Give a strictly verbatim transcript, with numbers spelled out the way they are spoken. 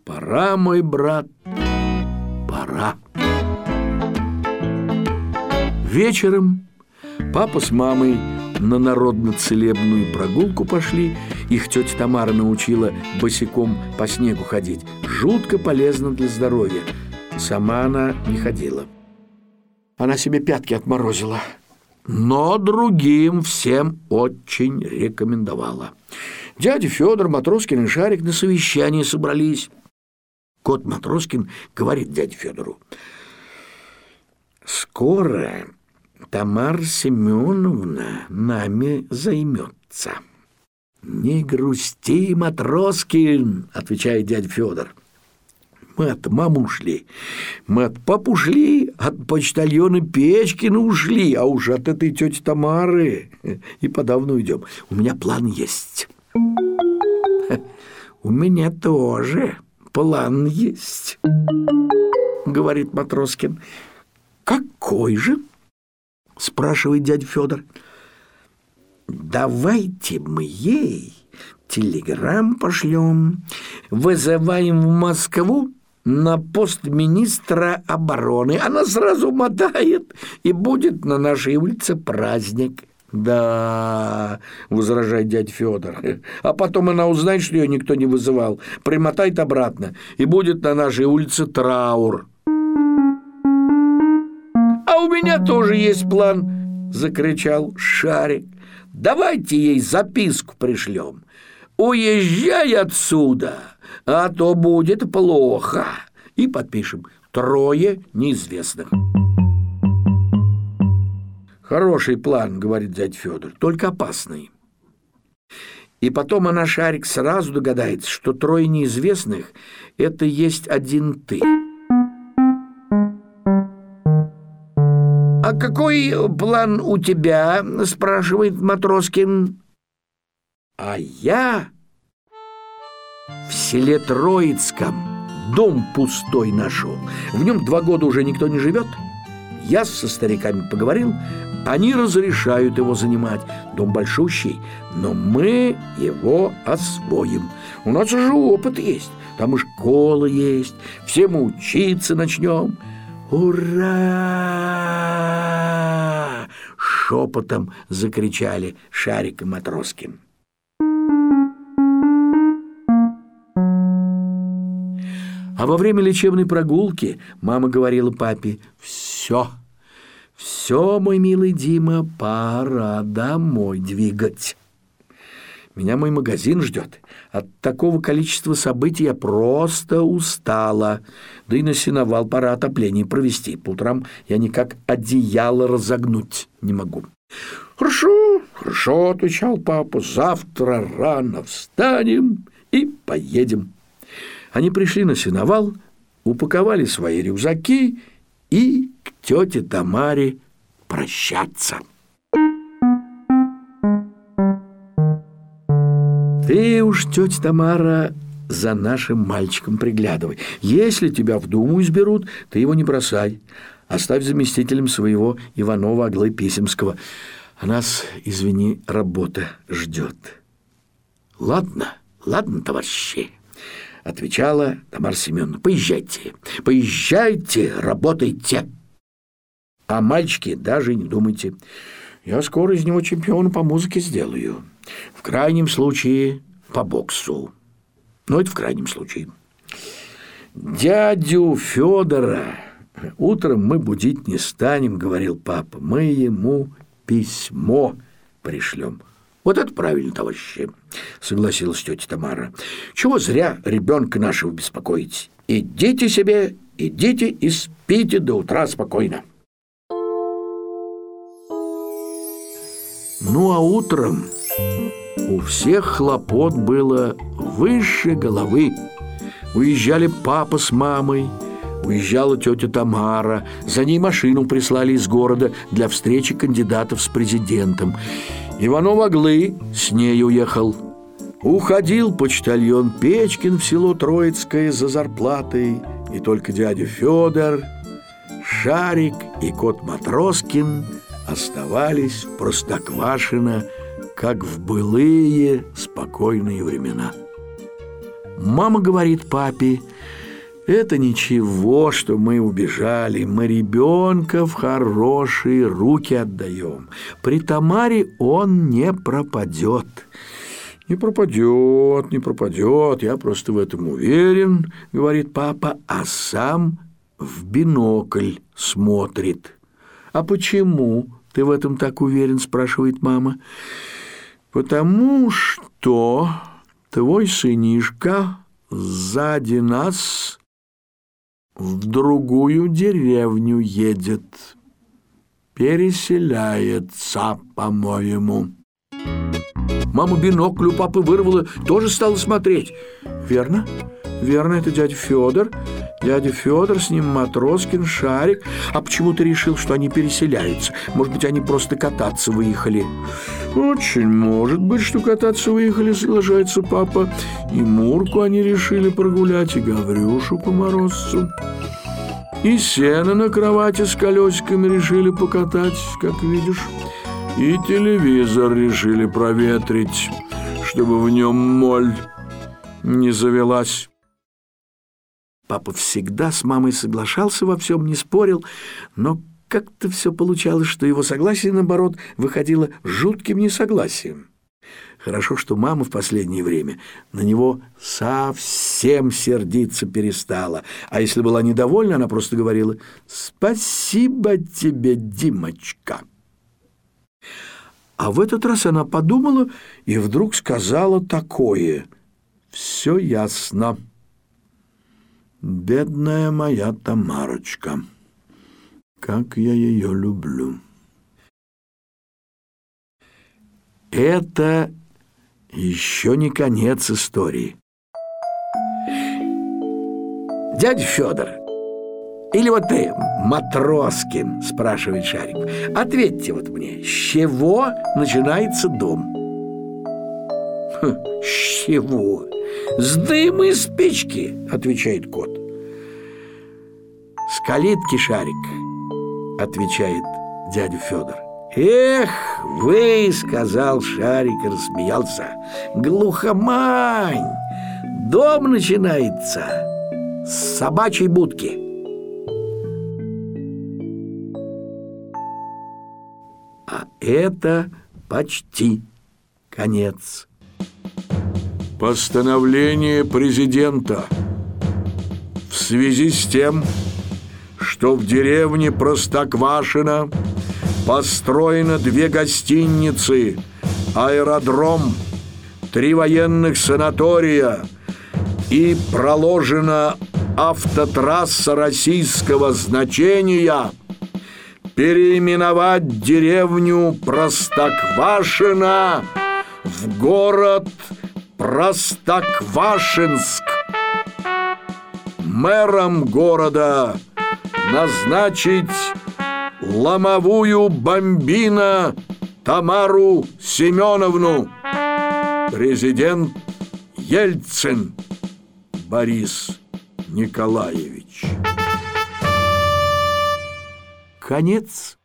Пора, мой брат, пора. Вечером папа с мамой на народно-целебную прогулку пошли. Их тетя Тамара научила босиком по снегу ходить. Жутко полезно для здоровья. Сама она не ходила. Она себе пятки отморозила. Но другим всем очень рекомендовала. Дядя Федор, Матроскин и Шарик на совещании собрались. Кот Матроскин говорит дяде Федору: «Скоро Тамара Семеновна нами займется». «Не грусти, Матроскин», — отвечает дядя Федор. «Мы от мамы ушли, мы от папы ушли, от почтальона Печкина ушли, а уж от этой тети Тамары и подавно уйдем. У меня план есть». «У меня тоже план есть», — говорит Матроскин. «Какой же?» — спрашивает дядя Федор. «Давайте мы ей телеграмм пошлем, вызываем в Москву на пост министра обороны. Она сразу мотает, и будет на нашей улице праздник». «Да, — возражает дядя Федор, — а потом она узнает, что ее никто не вызывал, примотает обратно, и будет на нашей улице траур». «А у меня тоже есть план, — закричал Шарик. — Давайте ей записку пришлем. Уезжай отсюда, а то будет плохо. И подпишем: трое неизвестных». «Хороший план, — говорит дядя Федор, — только опасный. И потом она, Шарик, сразу догадается, что трое неизвестных — это есть один ты». «А какой план у тебя? — спрашивает Матроскин. — А я в селе Троицком дом пустой нашел. В нем два года уже никто не живет. Я со стариками поговорил, они разрешают его занимать. Дом большущий, но мы его освоим. У нас уже опыт есть, там и школа есть, все мы учиться начнем». «Ура!» — шепотом закричали Шарик и Матроскин. А во время лечебной прогулки мама говорила папе: «Все, все, мой милый Дима, пора домой двигать. Меня мой магазин ждет. От такого количества событий я просто устала. Да и на сеновал пора отопление провести. По утрам я никак одеяло разогнуть не могу». «Хорошо, хорошо, — отвечал папа, — завтра рано встанем и поедем». Они пришли на сеновал, упаковали свои рюкзаки и к тете Тамаре прощаться. «Ты уж, тетя Тамара, за нашим мальчиком приглядывай. Если тебя в Думу изберут, ты его не бросай. Оставь заместителем своего Иванова Аглы Писемского. А нас, извини, работа ждет». «Ладно, ладно, товарищи, — отвечала Тамара Семеновна. — Поезжайте, поезжайте, работайте. А мальчики, даже не думайте. Я скоро из него чемпиона по музыке сделаю. В крайнем случае по боксу. Но это в крайнем случае. Дядю Федора утром мы будить не станем, — говорил папа. Мы ему письмо пришлем». «Вот это правильно, товарищи, — согласилась тетя Тамара. — Чего зря ребенка нашего беспокоить? Идите себе, идите и спите до утра спокойно». Ну а утром у всех хлопот было выше головы. Уезжали папа с мамой, уезжала тетя Тамара, за ней машину прислали из города для встречи кандидатов с президентом. Иванов Аглы с ней уехал. Уходил почтальон Печкин в село Троицкое за зарплатой, и только дядя Федор, Шарик и кот Матроскин оставались в Простоквашино, как в былые спокойные времена. Мама говорит папе: «Это ничего, что мы убежали, мы ребенка в хорошие руки отдаем. При Тамаре он не пропадет». «Не пропадет, не пропадет, я просто в этом уверен», — говорит папа, а сам в бинокль смотрит. «А почему ты в этом так уверен?» — спрашивает мама. «Потому что твой сынишка сзади нас в другую деревню едет, переселяется, по-моему». Мама бинокль у папы вырвала, тоже стала смотреть. «Верно, верно, это дядя Федор. Дядя Федор, с ним Матроскин, Шарик. А почему ты решил, что они переселяются? Может быть, они просто кататься выехали?» «Очень может быть, что кататься выехали», — соглашается папа. «И Мурку они решили прогулять, и Гаврюшу по морозцу. И сено на кровати с колесиками решили покатать, как видишь. И телевизор решили проветрить, чтобы в нем моль не завелась». Папа всегда с мамой соглашался во всем, не спорил, но как-то все получалось, что его согласие, наоборот, выходило жутким несогласием. Хорошо, что мама в последнее время на него совсем сердиться перестала, а если была недовольна, она просто говорила: «Спасибо тебе, Димочка». А в этот раз она подумала и вдруг сказала такое: «Все ясно. Бедная моя Тамарочка, как я ее люблю». Это еще не конец истории. «Дядя Федор, или вот ты, Матроскин, — спрашивает Шарик, — ответьте вот мне, с чего начинается дом?» «Хм, с чего? С дыма из спички, — отвечает кот. «С калитки, Шарик, — отвечает дядя Федор. «Эх вы, — сказал Шарик и рассмеялся, — глухомань! Дом начинается с собачьей будки». А это почти конец. Постановление президента в связи с тем, что в деревне Простоквашино построено две гостиницы, аэродром, три военных санатория и проложена автотрасса российского значения, переименовать деревню Простоквашино в город Простоквашинск. Мэром города назначить ломовую бомбина Тамару Семеновну. Президент Ельцин Борис Николаевич. Конец.